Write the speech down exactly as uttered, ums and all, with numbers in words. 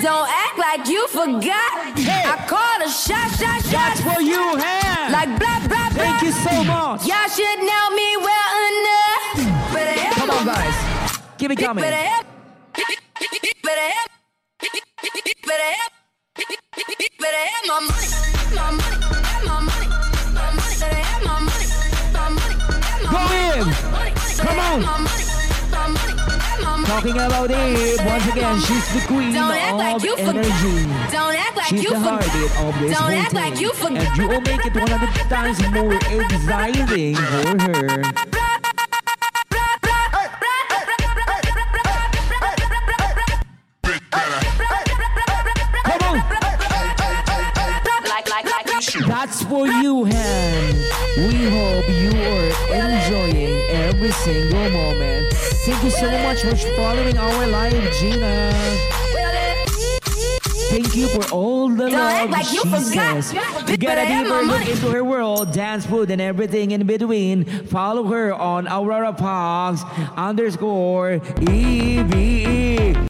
Don't act like you forgot. Hey. I called a shot, shot, shot. That's for you, Ham. Like blah, blah, blah. Thank you so much. Y'all should know me well enough. Better have Come on, my guys. money. Keep it coming. Better have. Better have. Better have. Better have my money. My money. My money. My money. Better have my money. My money. Go in. Come on. Talking about it, once again, she's the queen Don't act of like you energy. forgot. Don't act like She's you the forgot. heartbeat of this Don't whole act like thing. you forgot. And you will make it one hundred times more exciting for her. Come on. Like, like, like you should. That's for you, Han. We hope you are enjoying every single moment. Thank you so much for following our live, Gina. Thank you for all the Don't love act like she you forgot. says. You To get a better have deeper my look money. into her world, dance, food, and everything in between, follow her on Aurora Parks underscore E V E.